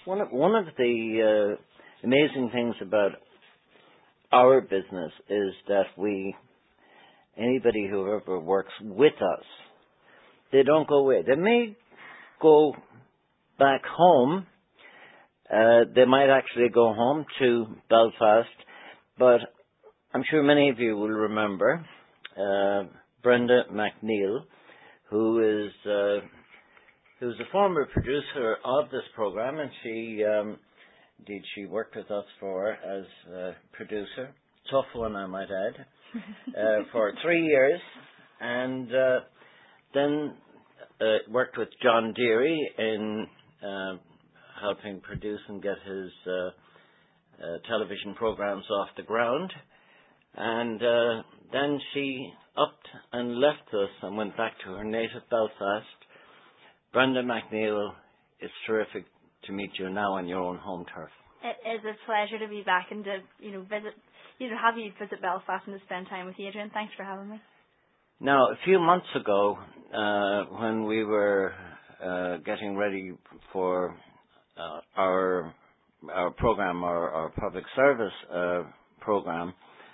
One of the amazing things about our business is that anybody who ever works with us, they don't go away. They may go back home. They might actually go home to Belfast, but I'm sure many of you will remember Brenda McNeil, who's a former producer of this program, and she worked with us as a producer, tough one I might add, for 3 years, and then worked with John Deary in helping produce and get his television programs off the ground. And then she upped and left us and went back to her native Belfast. Brenda McNeil, it's terrific to meet you now on your own home turf. It is a pleasure to be back and to have you visit Belfast and to spend time with you, Adrian. Thanks for having me. Now, a few months ago, when we were getting ready for our program, our public service program,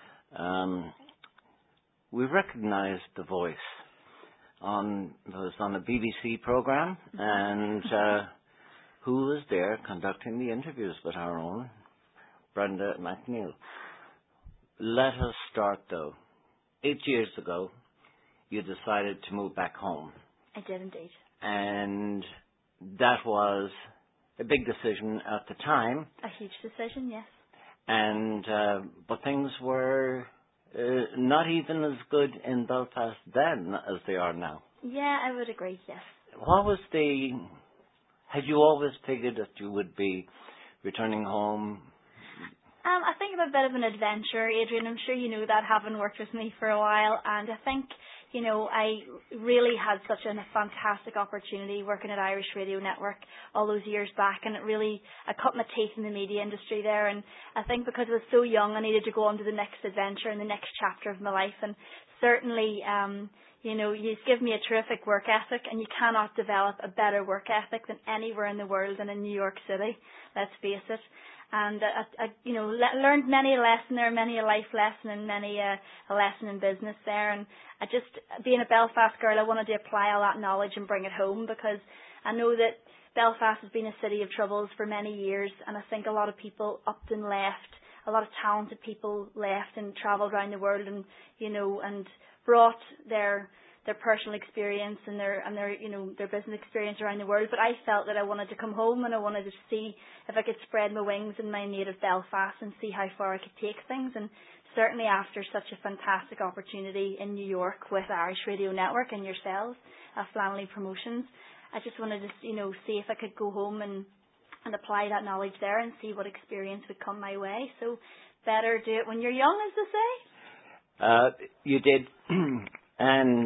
we recognized the voice. It was on a BBC program, and who was there conducting the interviews but our own Brenda McNeil. Let us start though. 8 years ago, you decided to move back home. I did indeed. And that was a big decision at the time. A huge decision, yes. And but things were not even as good in Belfast then as they are now. Yeah, I would agree, yes. Had you always figured that you would be returning home? I think I'm a bit of an adventurer, Adrian. I'm sure you know that, having worked with me for a while. And I think, I really had such a fantastic opportunity working at Irish Radio Network all those years back. And I cut my teeth in the media industry there. And I think because I was so young, I needed to go on to the next adventure and the next chapter of my life. And certainly, you give me a terrific work ethic, and you cannot develop a better work ethic than anywhere in the world than in New York City. Let's face it. And I learned many a lesson there, many a life lesson, and many a lesson in business there. And being a Belfast girl, I wanted to apply all that knowledge and bring it home, because I know that Belfast has been a city of troubles for many years, and I think a lot of people upped and left. A lot of talented people left and travelled around the world, and brought their personal experience and their business experience around the world. But I felt that I wanted to come home, and I wanted to see if I could spread my wings in my native Belfast and see how far I could take things. And certainly after such a fantastic opportunity in New York with Irish Radio Network and yourselves, Flannelly Promotions, I just wanted to see if I could go home and apply that knowledge there and see what experience would come my way. So better do it when you're young, as they say. You did. And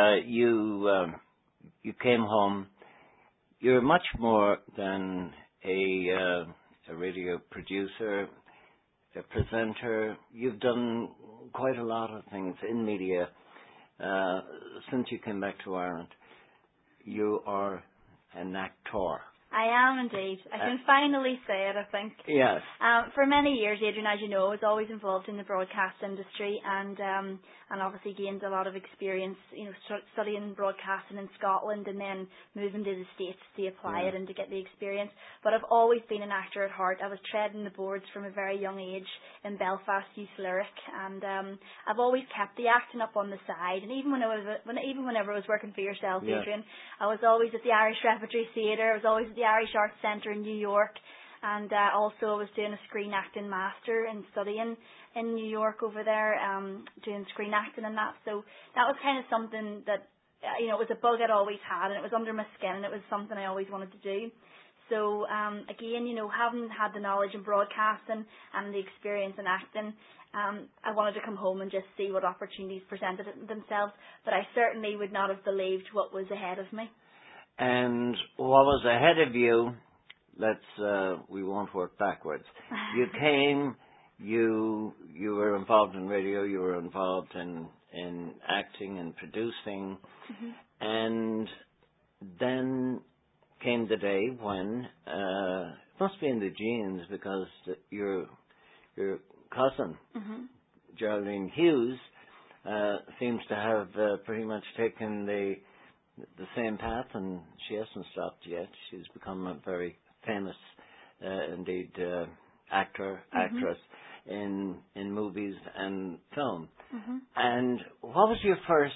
you came home. You're much more than a radio producer, a presenter. You've done quite a lot of things in media since you came back to Ireland. You are an actor. I am indeed. I can finally say it, I think. Yes. For many years, Adrian, as you know, I was always involved in the broadcast industry, and obviously gained a lot of experience, studying broadcasting in Scotland and then moving to the States to apply it and to get the experience. But I've always been an actor at heart. I was treading the boards from a very young age in Belfast Youth Lyric, and I've always kept the acting up on the side. And even whenever I was working for yourself, Adrian, I was always at the Irish Repertory Theatre. I was always at the Irish Arts Centre in New York, and also I was doing a screen acting master and studying in New York over there, doing screen acting and that. So that was kind of something that it was a bug I'd always had, and it was under my skin, and it was something I always wanted to do. So again, having had the knowledge in broadcasting and the experience in acting, I wanted to come home and just see what opportunities presented themselves. But I certainly would not have believed what was ahead of me. And what was ahead of you? We won't work backwards. You came. You were involved in radio. You were involved in acting and producing, and then came the day when must be in the genes because your cousin, Geraldine Hughes, seems to have pretty much taken the same path, and she hasn't stopped yet. She's become a very famous, indeed, actress in movies and film. And what was your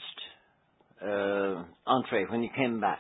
first entree when you came back?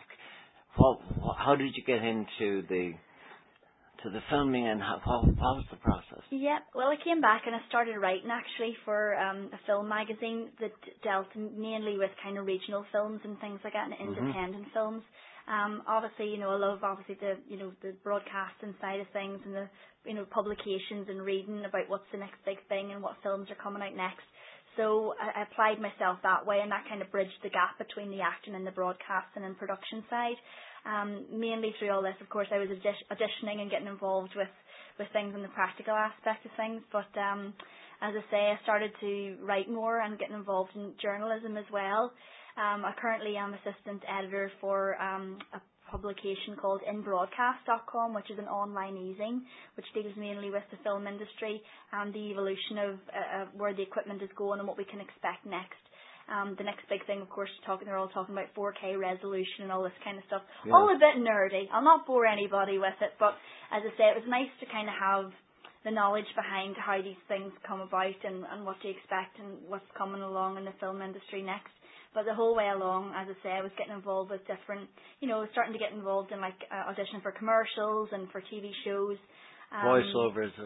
How did you get into the filming, and what was the process? Yeah, well, I came back and I started writing actually for a film magazine that dealt mainly with kind of regional films and things like that, and independent films. Obviously, I love the the broadcasting side of things, and the publications and reading about what's the next big thing and what films are coming out next. So I applied myself that way, and that kind of bridged the gap between the acting and the broadcasting and production side. Mainly through all this, of course, I was auditioning and getting involved with things in the practical aspect of things. But as I say, I started to write more and getting involved in journalism as well. I currently am assistant editor for a publication called inbroadcast.com, which is an online easing which deals mainly with the film industry and the evolution of where the equipment is going and what we can expect next. The next big thing, of course, they're all talking about 4K resolution and all this kind of stuff. Yeah. All a bit nerdy. I'll not bore anybody with it, but as I say, it was nice to kind of have the knowledge behind how these things come about and what to expect and what's coming along in the film industry next. But the whole way along, as I say, I was getting involved with different, starting to get involved in audition for commercials and for TV shows. Voiceovers,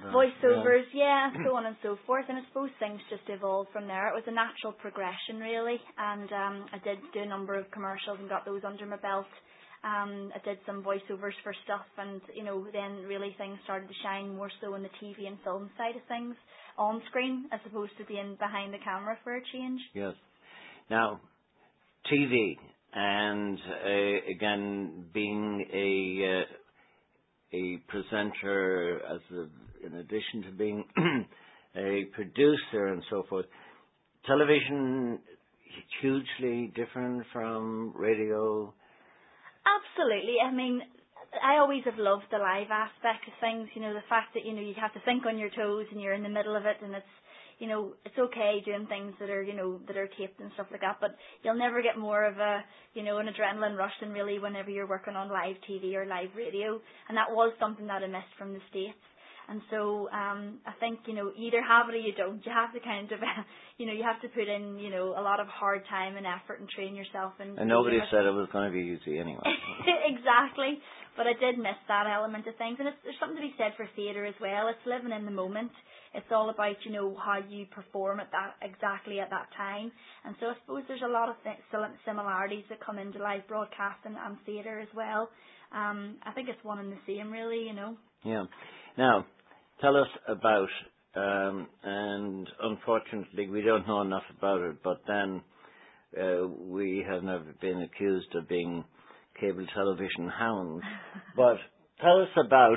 yeah, so on and so forth. And I suppose things just evolved from there. It was a natural progression, really. And I did do a number of commercials and got those under my belt. I did some voiceovers for stuff, and then really things started to shine more so in the TV and film side of things, on screen as opposed to being behind the camera for a change. Yes. Now, TV, and again, being a presenter, in addition to being a producer and so forth, television hugely different from radio. Absolutely. I mean, I always have loved the live aspect of things. The fact that you have to think on your toes and you're in the middle of it, and it's okay doing things that are that are taped and stuff like that, but you'll never get more of an adrenaline rush than really whenever you're working on live TV or live radio, and that was something that I missed from the States. And so I think either have it or you don't. You have to kind of you have to put in a lot of hard time and effort and train yourself. And nobody said it was going to be easy anyway. Exactly, but I did miss that element of things, and there's something to be said for theatre as well. It's living in the moment. It's all about how you perform at that time. And so I suppose there's a lot of similarities that come into live broadcasting and theatre as well. I think it's one and the same, really. Yeah. Now, tell us about, and unfortunately we don't know enough about it, but then we have never been accused of being cable television hounds. But tell us about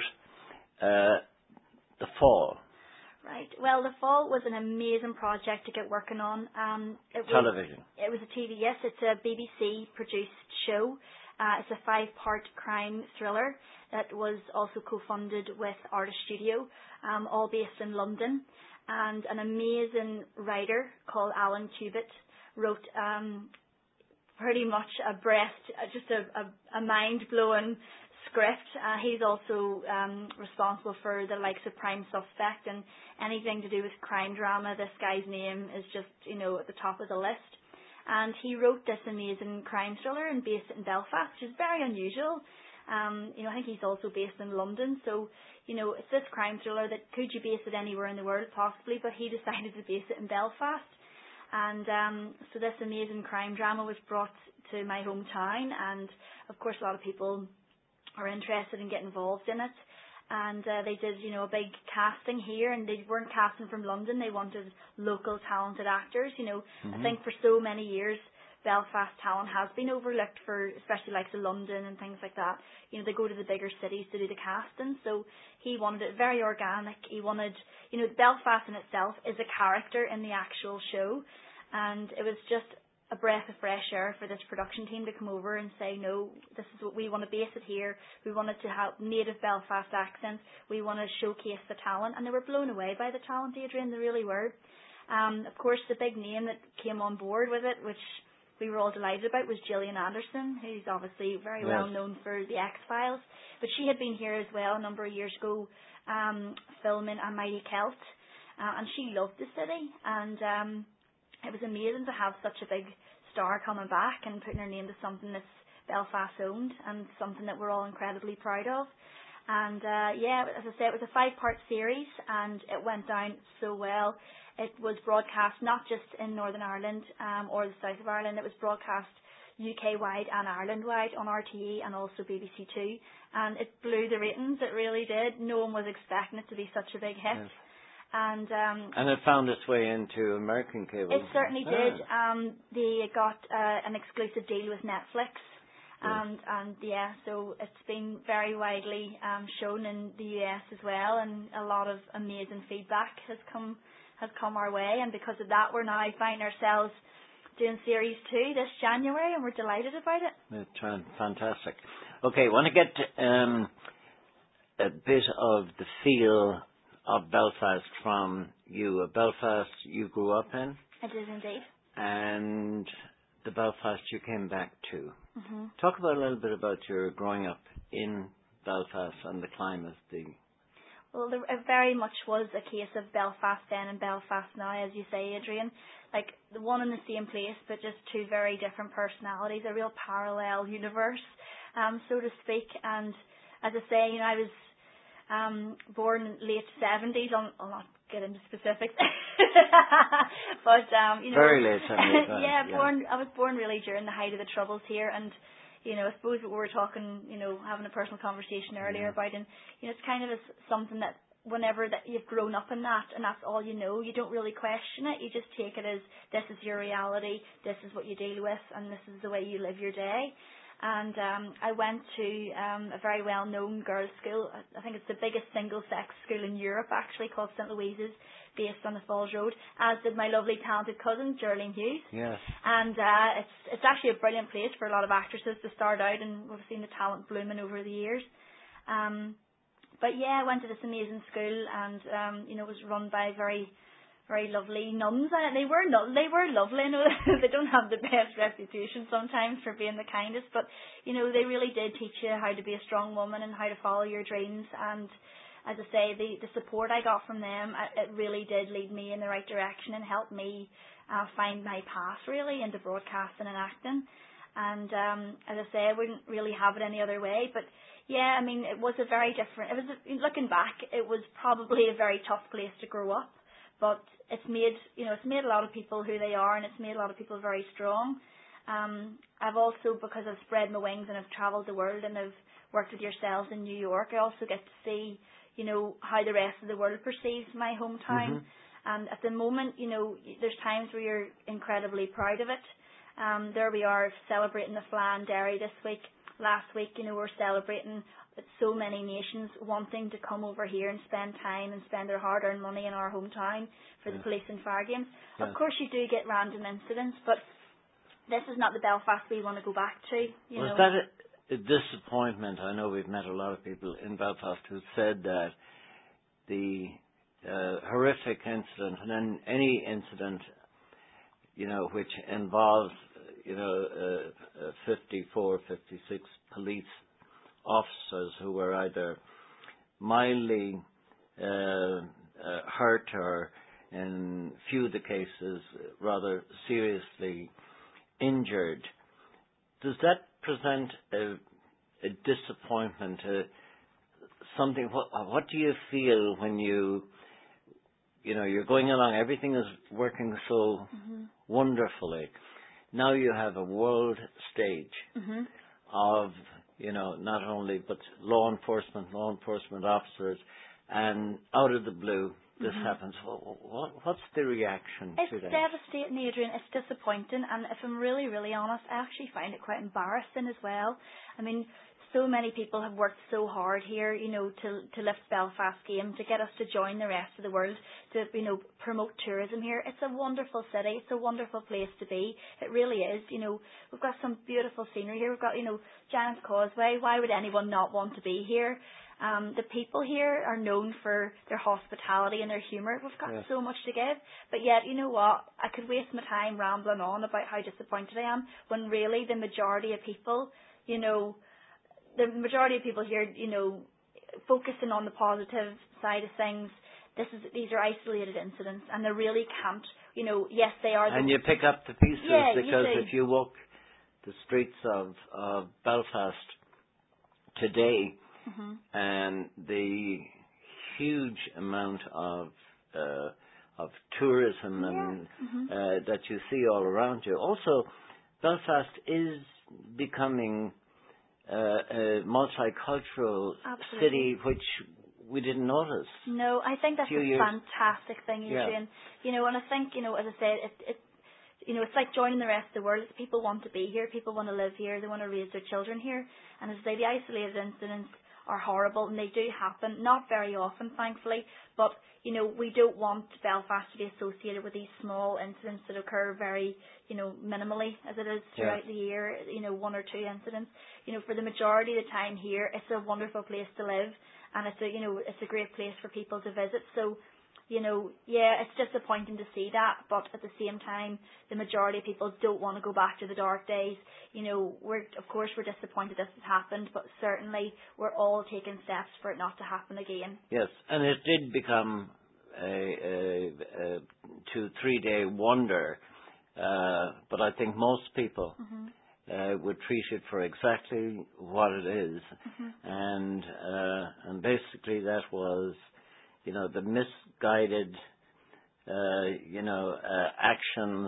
The Fall. Right. Well, The Fall was an amazing project to get working on. Television. It was a TV, yes. It's a BBC-produced show. It's a 5-part crime thriller that was also co-funded with Artist Studio, all based in London. And an amazing writer called Alan Tubitt wrote pretty much just a mind-blowing script. He's also responsible for the likes of Prime Suspect, and anything to do with crime drama. This guy's name is just, at the top of the list. And he wrote this amazing crime thriller and based it in Belfast, which is very unusual. I think he's also based in London, so it's this crime thriller that could you base it anywhere in the world possibly, but he decided to base it in Belfast. And so this amazing crime drama was brought to my hometown, and of course a lot of people are interested in getting involved in it. And they did, a big casting here, and they weren't casting from London. They wanted local talented actors. I think for so many years, Belfast talent has been overlooked for, especially like London and things like that. They go to the bigger cities to do the casting. So he wanted it very organic. He wanted, Belfast in itself is a character in the actual show. And it was just a breath of fresh air for this production team to come over and say, no, this is what we want to base it here. We wanted to have native Belfast accents. We want to showcase the talent. And they were blown away by the talent, Adrian. They really were. Of course, the big name that came on board with it, which we were all delighted about, was Gillian Anderson, who's obviously very well known for the X-Files. But she had been here as well a number of years ago, filming A Mighty Celt. And she loved the city. And it was amazing to have such a big star coming back and putting her name to something that's Belfast owned and something that we're all incredibly proud of. And as I say, it was a 5-part series and it went down so well. It was broadcast not just in Northern Ireland or the south of Ireland. It was broadcast UK-wide and Ireland-wide on RTE and also BBC Two. And it blew the ratings. It really did. No one was expecting it to be such a big hit. Yes. And it found its way into American cable. It certainly did. They got an exclusive deal with Netflix. So it's been very widely shown in the US as well, and a lot of amazing feedback has come our way, and because of that we're now finding ourselves doing series 2 this January, and we're delighted about it. It's fantastic. Okay, I want to get a bit of the feel of Belfast from you. Belfast you grew up in? I did indeed. And the Belfast you came back to. Mm-hmm. Talk about a little bit about your growing up in Belfast and the climate. Well, it very much was a case of Belfast then and Belfast now, as you say, Adrian. Like the one in the same place, but just two very different personalities, a real parallel universe, so to speak. And as I say, I was born in late 70s. I'll not get into specifics, but very late 70s. I was born really during the height of the Troubles here, and I suppose what we were talking, having a personal conversation earlier about, and it's kind of something that whenever that you've grown up in that and that's all you know, you don't really question it. You just take it as this is your reality, this is what you deal with, and this is the way you live your day. And I went to a very well-known girls' school. I think it's the biggest single-sex school in Europe, actually, called St. Louise's, based on the Falls Road, as did my lovely talented cousin, Geraldine Hughes. Yes. And it's actually a brilliant place for a lot of actresses to start out, and we've seen the talent blooming over the years. But I went to this amazing school, and it was run by very lovely nuns. They were lovely. I know they don't have the best reputation sometimes for being the kindest, but they really did teach you how to be a strong woman and how to follow your dreams. And as I say, the support I got from them, it really did lead me in the right direction and help me find my path really into broadcasting and acting. And as I say, I wouldn't really have it any other way. But it was looking back, it was probably a very tough place to grow up. But it's made a lot of people who they are, and it's made a lot of people very strong. I've also, because I've spread my wings and I've travelled the world and I've worked with yourselves in New York, I also get to see, how the rest of the world perceives my hometown. Mm-hmm. And at the moment, there's times where you're incredibly proud of it. There we are celebrating the Fleadh Derry this week. Last week, we're celebrating so many nations wanting to come over here and spend time and spend their hard-earned money in our hometown for the police and fire games. Yeah. Of course, you do get random incidents, but this is not the Belfast we want to go back to. Was that a disappointment? I know we've met a lot of people in Belfast who said that the horrific incident, and then any incident, which involves 54, 56 police officers who were either mildly hurt or, in few of the cases, rather seriously injured. Does that present a disappointment? Something? What do you feel when you're going along? Everything is working so wonderfully. Now you have a world stage of not only but law enforcement officers, and out of the blue this happens. What's the reaction to that? It's devastating, Adrian. It's disappointing, and if I'm really, really honest, I actually find it quite embarrassing as well. I mean, so many people have worked so hard here, you know, to lift Belfast game, to get us to join the rest of the world, to, you know, promote tourism here. It's a wonderful city. It's a wonderful place to be. It really is. You know, we've got some beautiful scenery here. We've got, you know, Giant's Causeway. Why would anyone not want to be here? The people here are known for their hospitality and their humour. We've got so much to give. But yet, you know what? I could waste my time rambling on about how disappointed I am when really the majority of people, you know, the majority of people here, you know, focusing on the positive side of things. These are isolated incidents, and they really can't, you know, yes, they are. And you pick up the pieces, because you if you walk the streets of Belfast today, and the huge amount of tourism and that you see all around you. Also, Belfast is becoming a multicultural city, which we didn't notice. No, I think that's a fantastic thing you're doing. You know, and I think, you know, as I said, you know, it's like joining the rest of the world. People want to be here. People want to live here. They want to raise their children here. And as I say, the isolated incidents are horrible, and they do happen. Not very often, thankfully, but, you know, we don't want Belfast to be associated with these small incidents that occur very, you know, minimally, as it is throughout the year, you know, one or two incidents. You know, for the majority of the time here, it's a wonderful place to live, and it's a, you know, it's a great place for people to visit. So, you know, it's disappointing to see that, but at the same time, the majority of people don't want to go back to the dark days. You know, of course we're disappointed this has happened, but certainly we're all taking steps for it not to happen again. Yes, and it did become a 2-3 day wonder, but I think most people would treat it for exactly what it is, and basically that was, you know, the misguided, actions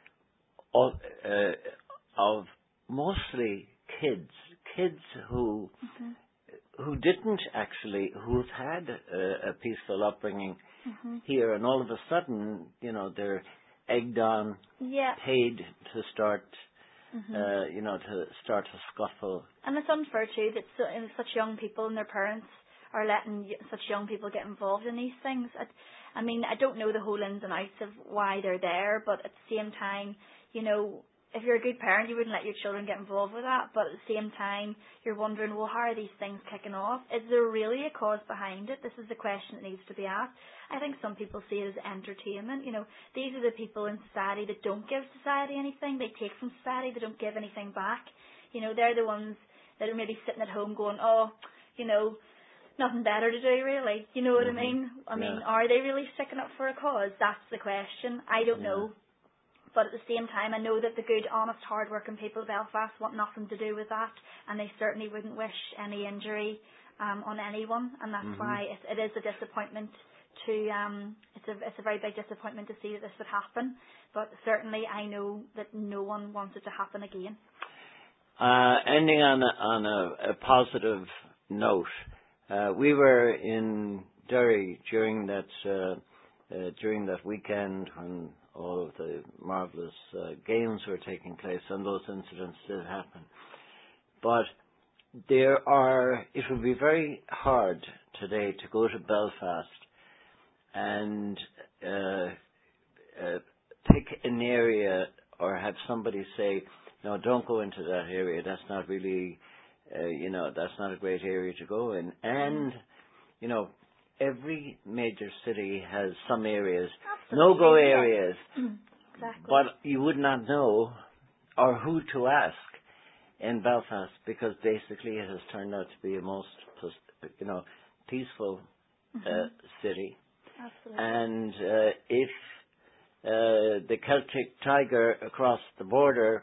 of mostly kids who didn't actually, who've had a peaceful upbringing here, and all of a sudden, you know, they're egged on, paid to start, to start a scuffle. And it's unfair too that such young people and their parents are letting such young people get involved in these things. I mean, I don't know the whole ins and outs of why they're there, but at the same time, you know, if you're a good parent, you wouldn't let your children get involved with that. But at the same time, you're wondering, well, how are these things kicking off? Is there really a cause behind it? This is the question that needs to be asked. I think some people see it as entertainment. You know, these are the people in society that don't give society anything. They take from society. They don't give anything back. You know, they're the ones that are maybe sitting at home going, oh, you know, nothing better to do, really. You know what I mean? I mean, are they really sticking up for a cause? That's the question. I don't know. But at the same time, I know that the good, honest, hard-working people of Belfast want nothing to do with that, and they certainly wouldn't wish any injury on anyone, and that's why it is a disappointment to. It's a very big disappointment to see that this would happen. But certainly, I know that no one wants it to happen again. Ending on a positive note. We were in Derry during that weekend when all of the marvellous games were taking place, and those incidents did happen. But it would be very hard today to go to Belfast and pick an area or have somebody say, no, don't go into that area. That's not really, that's not a great area to go in. And, you know, every major city has some areas, no-go areas, exactly. but you would not know or who to ask in Belfast, because basically it has turned out to be a most, peaceful city. Absolutely. And if the Celtic Tiger across the border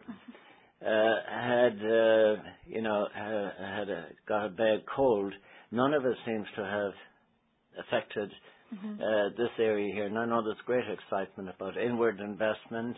got a bad cold, none of it seems to have affected this area here. And I know there's great excitement about inward investment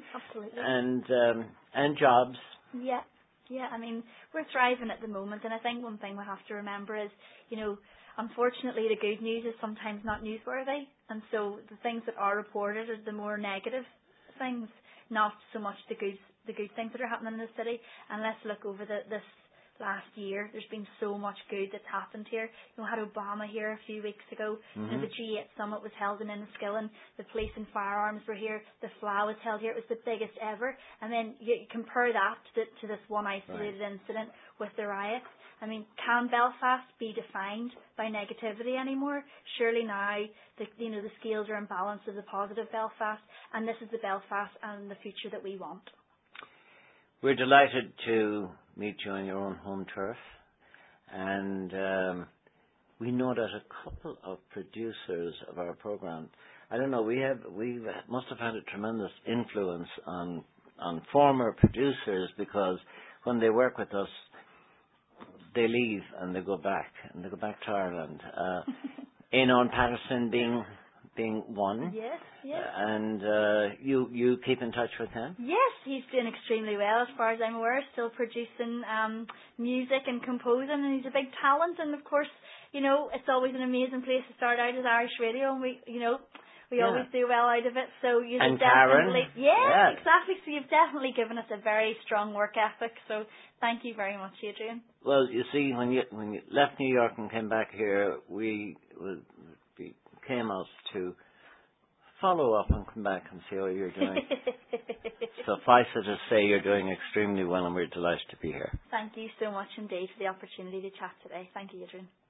and jobs. Yeah. I mean, we're thriving at the moment, and I think one thing we have to remember is, unfortunately, the good news is sometimes not newsworthy, and so the things that are reported are the more negative things, not so much the good things that are happening in the city. And let's look over this last year. There's been so much good that's happened here. You know, had Obama here a few weeks ago. You know, the G8 summit was held in Enniskillen. The police and firearms were here. The FLA was held here. It was the biggest ever. And then you compare that to this one isolated incident with the riots. I mean, can Belfast be defined by negativity anymore? Surely now, the scales are in balance as a positive Belfast, and this is the Belfast and the future that we want. We're delighted to meet you on your own home turf, and we know that a couple of producers of our program, I don't know, we must have had a tremendous influence on former producers, because when they work with us, they leave and they go back to Ireland. Eamon Patterson being one. Yes. And you keep in touch with him? Yes, he's doing extremely well as far as I'm aware, still producing music and composing, and he's a big talent. And of course, you know, it's always an amazing place to start out as Irish Radio, and we always do well out of it. So you've definitely, Karen. Exactly. So you've definitely given us a very strong work ethic. So thank you very much, Adrian. Well, you see, when you left New York and came back here, we came out to follow up and come back and see how you're doing. Suffice it to say, you're doing extremely well, and we're delighted to be here. Thank you so much indeed for the opportunity to chat today. Thank you, Adrian.